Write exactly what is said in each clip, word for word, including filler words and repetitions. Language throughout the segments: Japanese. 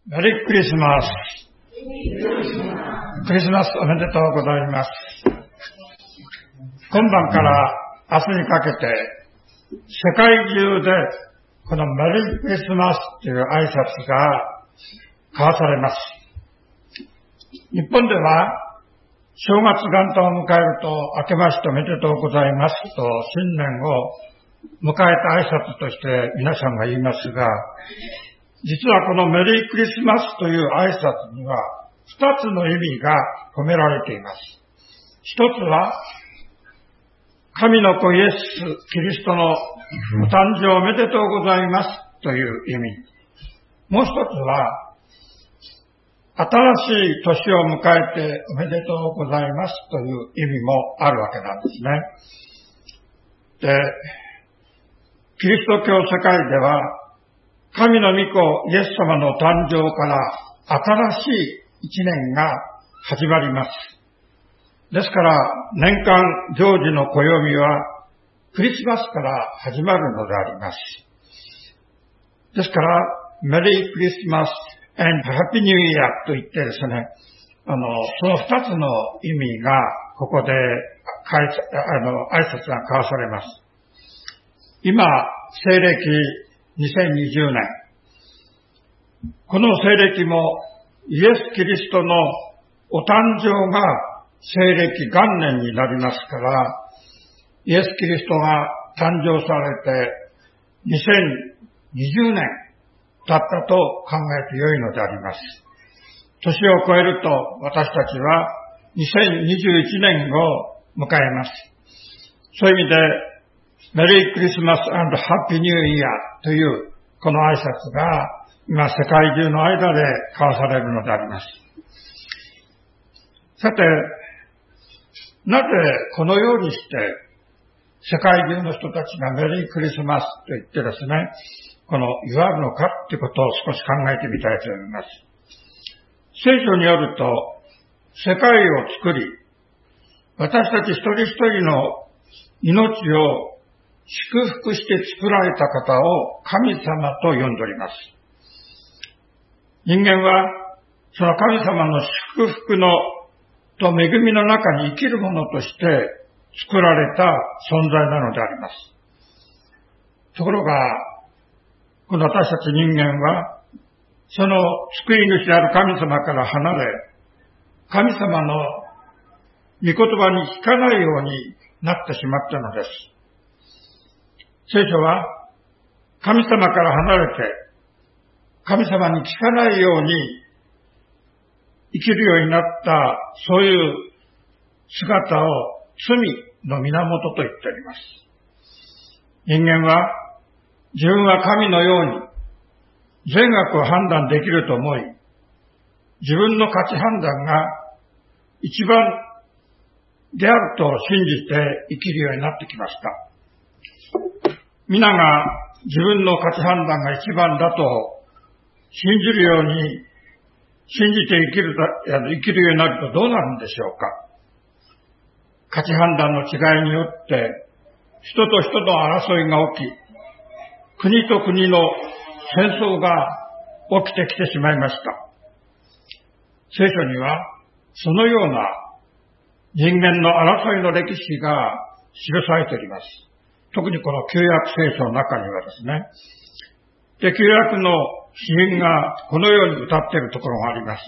メリークリスマス。クリスマスおめでとうございます。今晩から明日にかけて世界中でこのメリークリスマスという挨拶が交わされます。日本では正月元旦を迎えると明けましておめでとうございますと新年を迎えた挨拶として皆さんが言いますが、実はこのメリークリスマスという挨拶には二つの意味が込められています。一つは神の子イエス・キリストのお誕生おめでとうございますという意味。もう一つは新しい年を迎えておめでとうございますという意味もあるわけなんですね。で、キリスト教世界では神の御子イエス様の誕生から新しい一年が始まります。ですから年間行事の暦はクリスマスから始まるのであります。ですからメリークリスマスand Happy New Year と言ってですね、あの、その二つの意味がここであの挨拶が交わされます。今、西暦にせんにじゅうねん。この西暦もイエス・キリストのお誕生が西暦元年になりますから、イエス・キリストが誕生されてにせんにじゅうねん経ったと考えてよいのであります。年を超えると私たちはにせんにじゅういちねんを迎えます。そういう意味でメリークリスマス&ハッピーニューイヤーというこの挨拶が今世界中の間で交わされるのであります。さて、なぜこのようにして世界中の人たちがメリークリスマスと言ってですね、この祝うのかということを少し考えてみたいと思います。聖書によると、世界を作り、私たち一人一人の命を祝福して作られた方を神様と呼んでおります。人間はその神様の祝福のと恵みの中に生きるものとして作られた存在なのであります。ところが、この私たち人間はその救い主である神様から離れ、神様の御言葉に聞かないようになってしまったのです。聖書は神様から離れて神様に聞かないように生きるようになったそういう姿を罪の源と言っております。人間は自分は神のように善悪を判断できると思い、自分の価値判断が一番であると信じて生きるようになってきました。皆が自分の価値判断が一番だと信じるように信じて生きる、生きるようになるとどうなるんでしょうか。価値判断の違いによって人と人の争いが起き、国と国の戦争が起きてきてしまいました。聖書にはそのような人間の争いの歴史が記されております。特にこの旧約聖書の中にはですね、で旧約の詩人がこのように歌っているところがあります。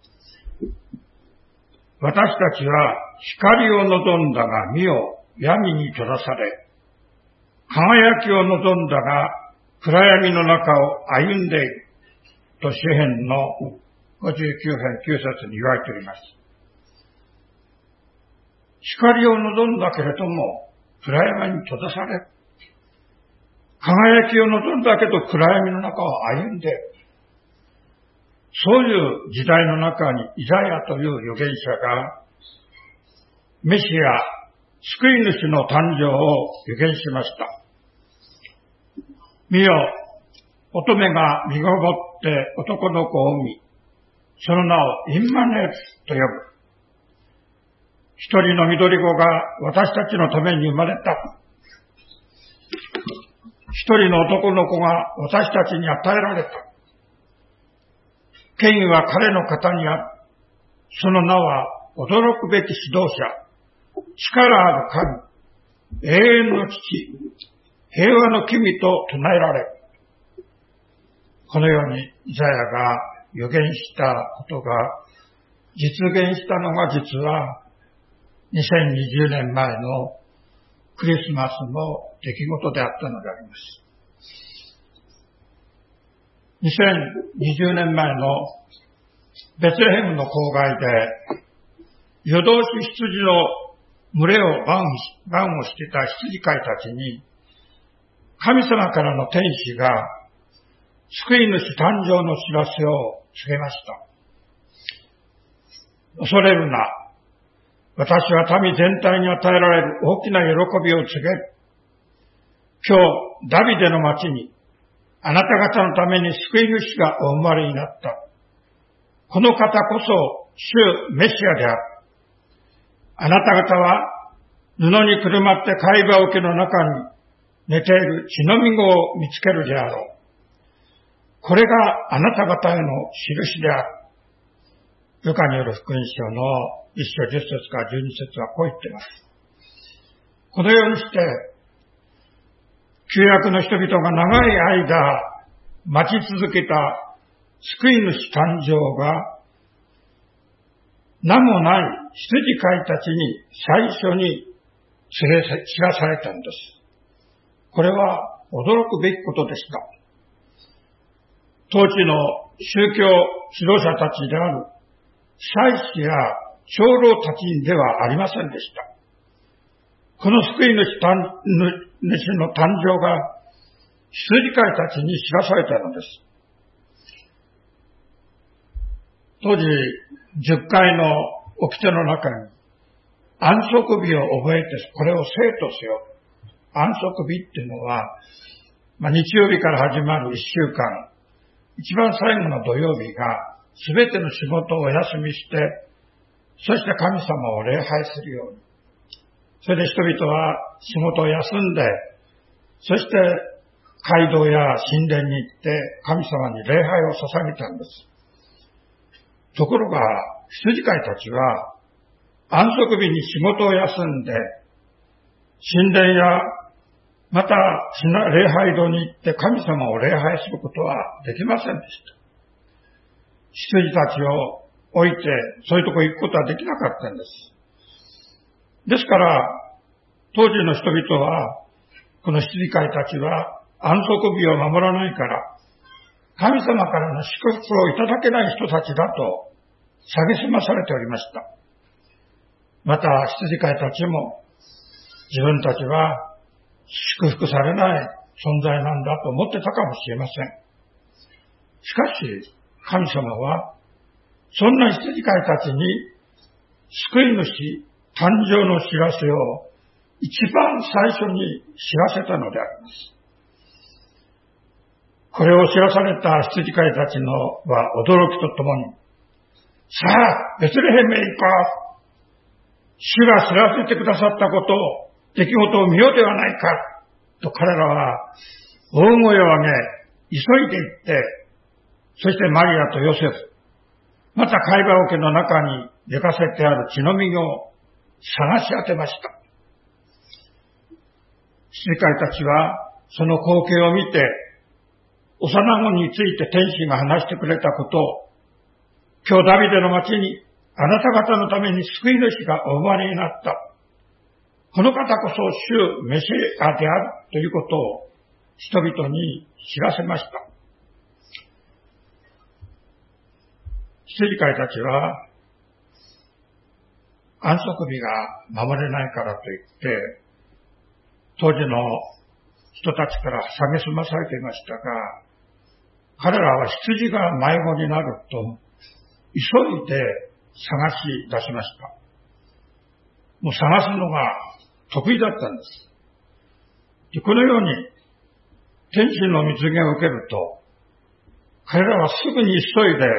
私たちは光を望んだが見よ闇に閉ざされ、輝きを望んだが暗闇の中を歩んでいると詩編のごじゅうきゅうへんきゅうせつに言われております。光を望んだけれども暗闇に閉ざされ、輝きを望んだけど暗闇の中を歩んでいる。そういう時代の中にイザヤという預言者がメシア、救い主の誕生を預言しました。見よ、乙女が身ごもって男の子を産み、その名をインマネールと呼ぶ。一人の緑子が私たちのために生まれた。一人の男の子が私たちに与えられた。 権威は彼の肩にある。その名は驚くべき指導者、力ある神、永遠の父、平和の君と唱えられる。このようにイザヤが予言したことが実現したのが実はにせんにじゅうねんまえのクリスマスの出来事であったのであります。にせんにじゅうねんまえのベツレヘムの郊外で夜通し羊の群れを番をしていた羊飼いたちに神様からの天使が救い主誕生の知らせを告げました。恐れるな。私は民全体に与えられる大きな喜びを告げる。今日、ダビデの町にあなた方のために救い主がお生まれになった。この方こそ主メシアである。あなた方は布にくるまって貝羽桶の中に寝ている血のみ子を見つけるであろう。これがあなた方への印である。ルカによる福音書の一章十節から十二節はこう言っています。このようにして、旧約の人々が長い間待ち続けた救い主誕生が、名もない羊飼いたちに最初に連れ知らされたんです。これは驚くべきことでした。当時の宗教指導者たちである祭司や長老たちではありませんでした。この救い主の誕生が羊飼いたちに知らされたのです。当時じゅっかいの掟の中に安息日を覚えてこれを生とせよ。安息日っていうのは、まあ、日曜日から始まるいっしゅうかん、一番最後の土曜日がすべての仕事をお休みして、そして神様を礼拝するように。それで人々は仕事を休んで、そして街道や神殿に行って神様に礼拝を捧げたんです。ところが羊飼いたちは安息日に仕事を休んで、神殿やまた礼拝堂に行って神様を礼拝することはできませんでした。羊たちを置いてそういうとこ行くことはできなかったんです。ですから当時の人々はこの羊飼いたちは安息日を守らないから神様からの祝福をいただけない人たちだと蔑まされておりました。また羊飼いたちも自分たちは祝福されない存在なんだと思ってたかもしれません。しかし神様はそんな羊飼いたちに救い主誕生の知らせを一番最初に知らせたのであります。これを知らされた羊飼いたちのは驚きとともに、さあベツレヘムへ行こう。主が知らせてくださったことを出来事を見ようではないかと彼らは大声を上げ急いで行って、そしてマリアとヨセフ、また貝羽桶の中に寝かせてある血のみ子を探し当てました。羊飼いたちはその光景を見て、幼子について天使が話してくれたことを、今日ダビデの町にあなた方のために救い主がお生まれになった。この方こそ主メシアであるということを人々に知らせました。羊飼いたちは安息日が守れないからといって、当時の人たちから蔑まされていましたが、彼らは羊が迷子になると急いで探し出しました。もう探すのが得意だったんです。で、このように天使の蜜源を受けると、彼らはすぐに急いで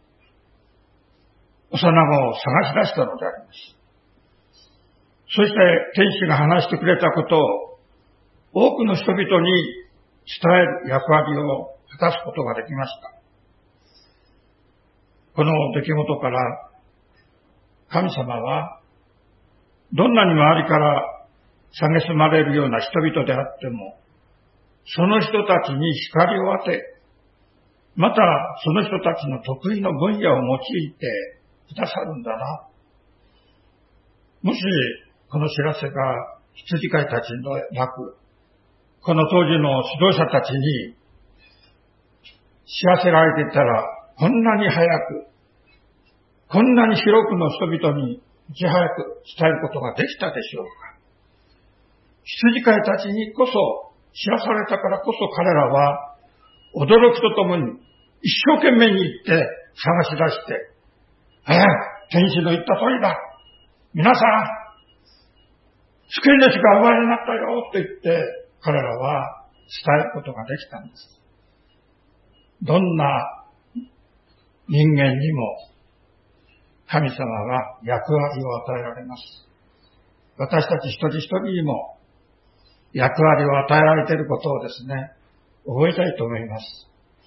幼子を探し出したのであります。そして天使が話してくれたことを多くの人々に伝える役割を果たすことができました。 この出来事から神様はどんなに周りから蔑まれるような人々であっても、その人たちに光を当て、またその人たちの得意の分野を用いてくださるんだな。もしこの知らせが羊飼いたちでなく、この当時の指導者たちに知らせられていたら、こんなに早く、こんなに広くの人々にいち早く伝えることができたでしょうか。羊飼いたちにこそ知らされたからこそ彼らは驚くとともに一生懸命に行って探し出して、ええ、天使の言った通りだ。皆さん、救い主が生まれになったよって言って彼らは伝えることができたんです。どんな人間にも神様は役割を与えられます。私たち一人一人にも役割を与えられていることをですね、覚えたいと思います。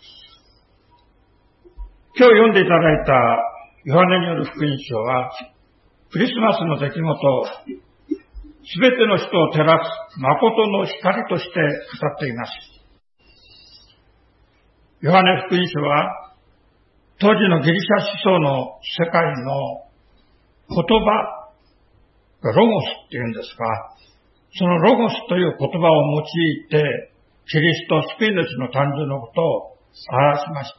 今日読んでいただいたヨハネによる福音書は、クリスマスの出来事をすべての人を照らす誠の光として語っています。ヨハネ福音書は、当時のギリシャ思想の世界の言葉、ロゴスっていうんですが、そのロゴスという言葉を用いて、キリスト救い主の誕生のことを表しました。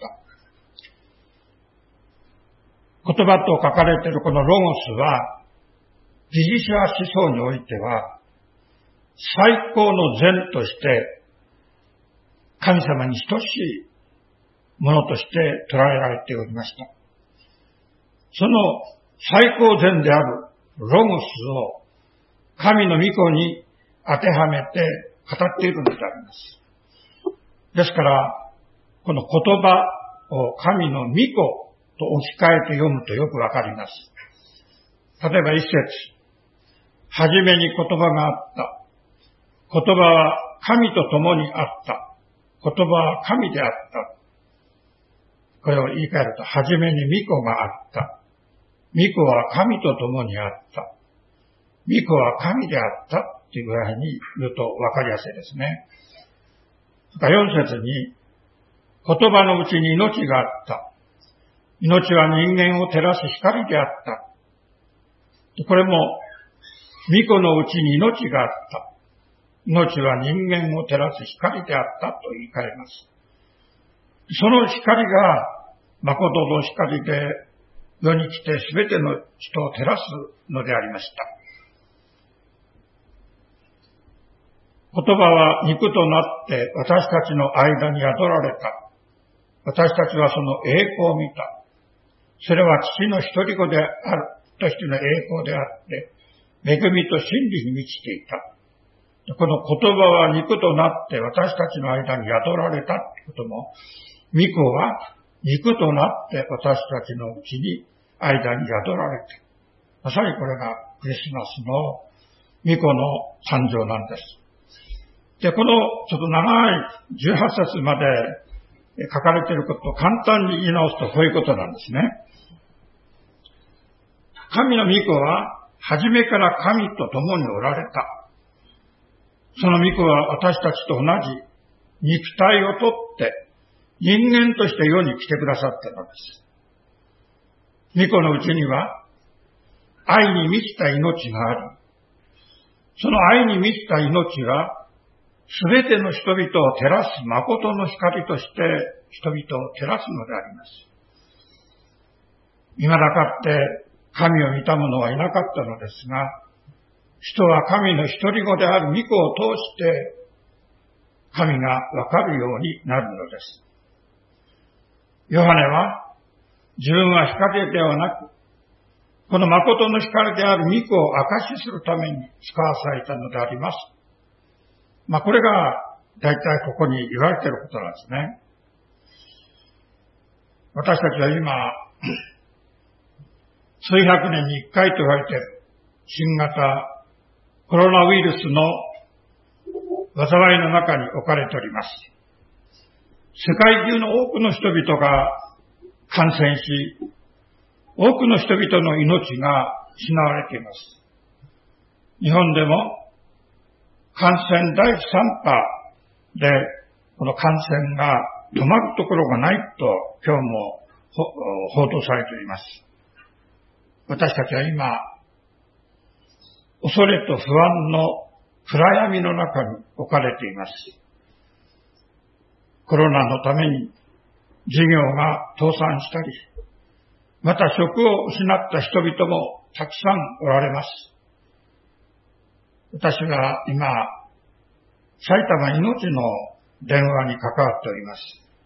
言葉と書かれているこのロゴスは、ギリシャ思想においては、最高の善として、神様に等しいものとして捉えられておりました。その最高善であるロゴスを神の御子に当てはめて語っているのであります。ですから、この言葉を神の御子と置き換えて読むとよくわかります。例えば一節、はじめに言葉があった。言葉は神と共にあった。言葉は神であった。これを言い換えると、はじめに御子があった。御子は神と共にあった。御子は神であったというぐらいに言うと分かりやすいですね。よん節に、言葉のうちに命があった。命は人間を照らす光であった。これも、御子のうちに命があった。命は人間を照らす光であったと言い換えます。その光が、誠の光で世に来てすべての人を照らすのでありました。言葉は肉となって私たちの間に宿られた。私たちはその栄光を見た。それは父の一人子であるとしての栄光であって、恵みと真理に満ちていた。この言葉は肉となって私たちの間に宿られたということも、御子は肉となって私たちのうちに間に宿られて、まさにこれがクリスマスの御子の誕生なんです。で、このちょっと長いじゅうはち節まで書かれていることを簡単に言い直すとこういうことなんですね。神の御子は初めから神と共におられた。その御子は私たちと同じ肉体をとって人間として世に来てくださったのです。御子のうちには愛に満ちた命があり、その愛に満ちた命はすべての人々を照らす誠の光として人々を照らすのであります。未だかって神を見た者はいなかったのですが、人は神の一人子である御子を通して神がわかるようになるのです。ヨハネは自分は光ではなく、この誠の光である御子を証しするために使わされたのであります。まあこれが大体ここに言われていることなんですね。私たちは今、数百年に一回と言われている新型コロナウイルスの災いの中に置かれております。世界中の多くの人々が感染し、 多くの人々の命が失われています。日本でも感染だいさん波でこの感染が止まるところがないと今日も報道されています。私たちは今、恐れと不安の暗闇の中に置かれています。コロナのために事業が倒産したり、また職を失った人々もたくさんおられます。私は今、埼玉いのちの電話に関わっております。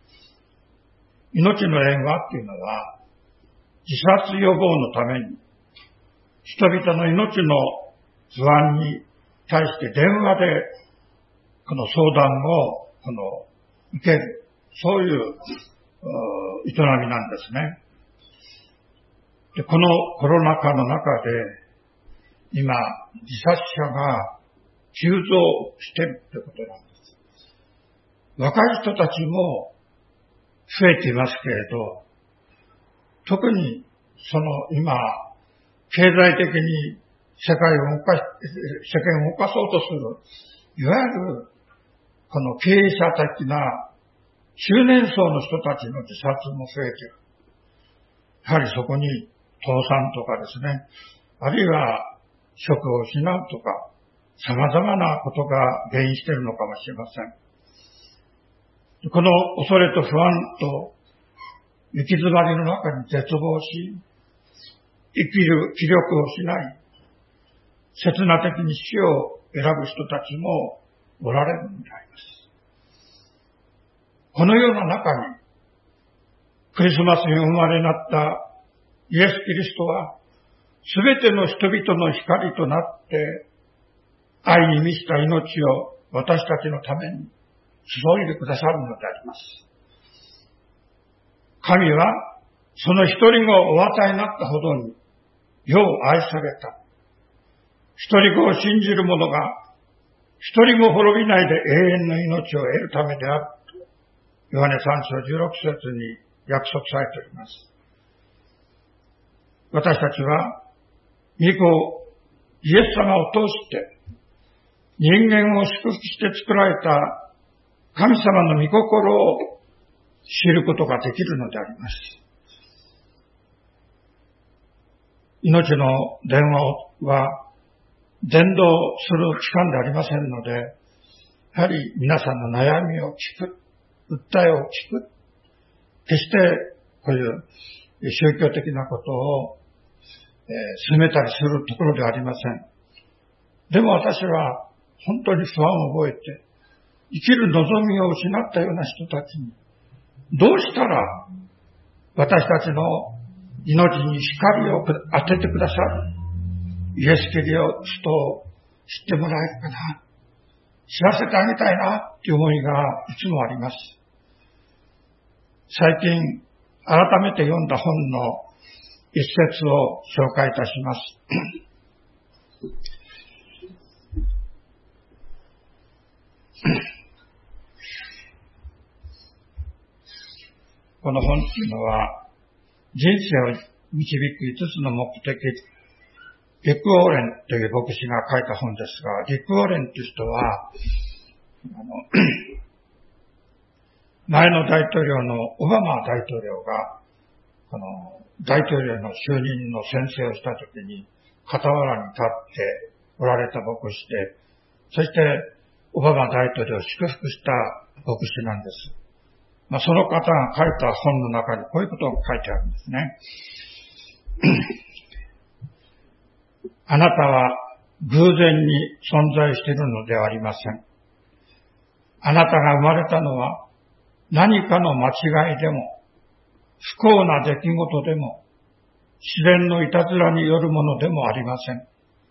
命の電話っていうのは、自殺予防のために、人々の命の不安に対して電話で、この相談を、この、受ける、そういう、営みなんですね。で、このコロナ禍の中で、今、自殺者が急増しているということなんです。若い人たちも増えていますけれど、特にその今、経済的に世界を動かし、世間を動かそうとする、いわゆるこの経営者的な中年層の人たちの自殺も増えている。やはりそこに倒産とかですね、あるいは職を失うとか、様々なことが原因しているのかもしれません。この恐れと不安と行き詰まりの中に絶望し、生きる気力を失い、刹那的に死を選ぶ人たちもおられるのであります。このような中に、クリスマスに生まれになったイエス・キリストは、すべての人々の光となって、愛に満ちた命を私たちのために注いでくださるのであります。神はその一人子をお与えになったほどに世を愛された。一人子を信じる者が一人も滅びないで永遠の命を得るためであると、ヨハネさん章じゅうろく節に約束されております。私たちは御子イエス様を通して人間を祝福して作られた神様の御心を知ることができるのであります。命の電話は伝道する機関でありませんので、やはり皆さんの悩みを聞く、訴えを聞く、決してこういう宗教的なことを、えー、進めたりするところではありません。でも私は本当に不安を覚えて、生きる望みを失ったような人たちに、どうしたら私たちの命に光を当ててくださるイエス・キリストを知ってもらえるかな、知らせてあげたいなという思いがいつもあります。最近改めて読んだ本の一節を紹介いたします。この本というのは、人生を導くいつつの目的、リック・ウォーレンという牧師が書いた本ですが、リック・ウォーレンという人は、あの前の大統領のオバマ大統領が、この大統領の就任の宣誓をしたときに、傍らに立っておられた牧師で、そしてオバマ大統領を祝福した牧師なんです。まあ、その方が書いた本の中にこういうことが書いてあるんですね。あなたは偶然に存在しているのではありません。あなたが生まれたのは何かの間違いでも、不幸な出来事でも、自然のいたずらによるものでもありません。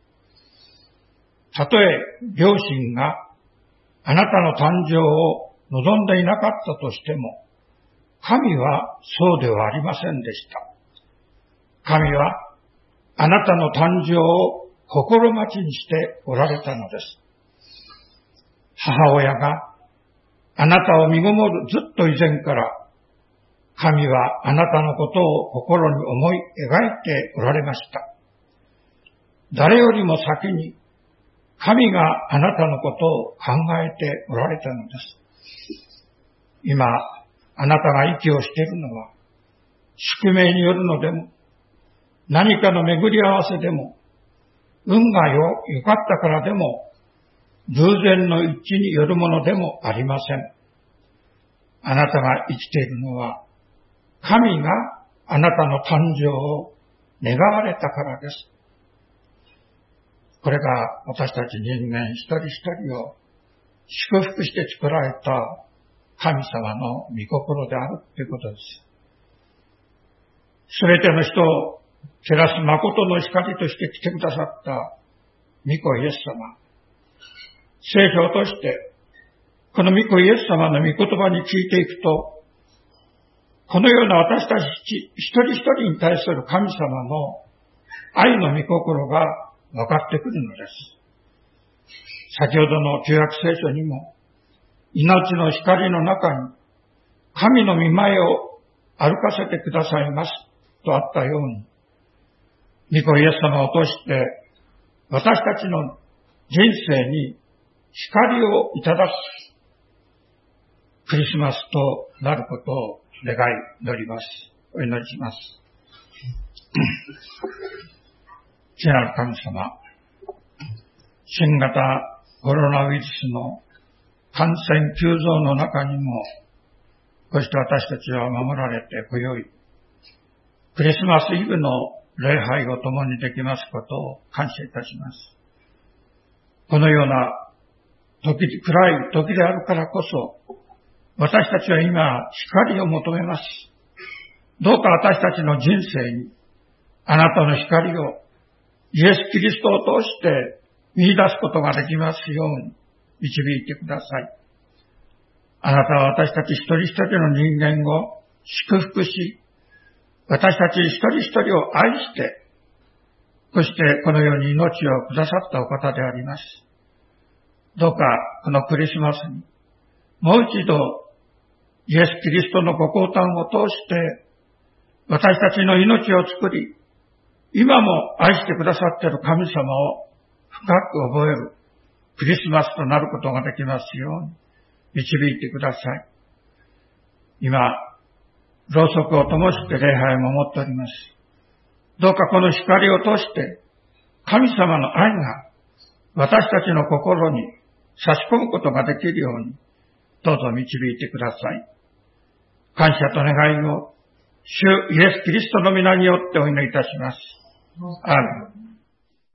たとえ両親があなたの誕生を望んでいなかったとしても、神はそうではありませんでした。神はあなたの誕生を心待ちにしておられたのです。母親があなたを身ごもるずっと以前から、 神はあなたのことを心に思い描いておられました。誰よりも先に神があなたのことを考えておられたのです。今、あなたが息をしているのは、宿命によるのでも、何かの巡り合わせでも、運がよ、良かったからでも、偶然の一致によるものでもありません。あなたが生きているのは、神があなたの誕生を願われたからです。これが私たち人間一人一人を祝福して作られた神様の御心であるということです。すべての人を照らす誠の光として来てくださった御子イエス様。聖書を通して、この御子イエス様の御言葉に聞いていくと、このような私たち一人一人に対する神様の愛の御心が分かってくるのです。先ほどの旧約聖書にも、命の光の中に神の御前を歩かせてくださいますとあったように、御子イエス様を通して私たちの人生に光をいただくクリスマスとなることを願い祈ります。お祈りします。父なる神様、新型コロナウイルスの感染急増の中にも、こうして私たちは守られて今宵、クリスマスイブの礼拝を共にできますことを感謝いたします。このような時、暗い時であるからこそ、私たちは今光を求めます。どうか私たちの人生にあなたの光をイエス・キリストを通して見出すことができますように導いてください。あなたは私たち一人一人の人間を祝福し、私たち一人一人を愛して、そしてこのように命をくださったお方であります。どうかこのクリスマスにもう一度イエス・キリストのご降誕を通して私たちの命を作り、今も愛してくださっている神様を深く覚えるクリスマスとなることができますように導いてください。今、ろうそくを灯して礼拝を守っております。どうかこの光を通して神様の愛が私たちの心に差し込むことができるようにどうぞ導いてください。感謝と願いを主イエス・キリストの皆によってお祈りいたします。アーメン。